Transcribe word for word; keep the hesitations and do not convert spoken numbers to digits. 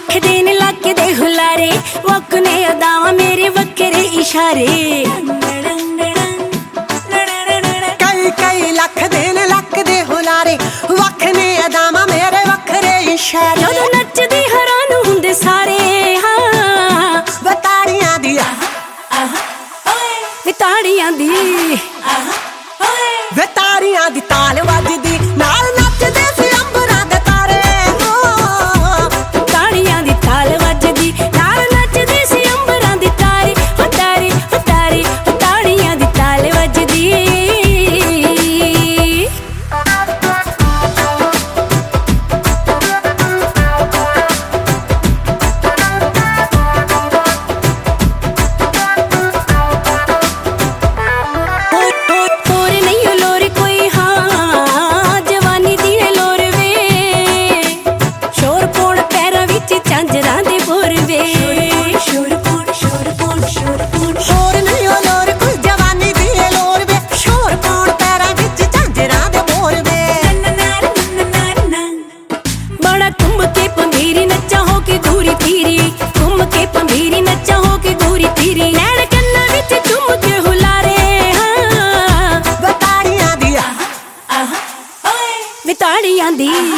लख then luck दे हुलारे वकने अदावा मेरे वक्रे इशारे कई कई लख देन लक दे हुलारे वखने अदावा मेरे वखरे इशारे जदों नचदी हैरान हुंदे सारे हाँ बताड़ियां दी विताड़ियां दी विताड़ियां दी ताल वजदी नाल नचदे सी अंबरां दे तारे ताड़ियां दी ताल वजदी नाल नचदे सी अंबरां दे तारे ओ तारे ओ तारे ओ ताड़ियां दी ताल वजदी विताड़ियां दी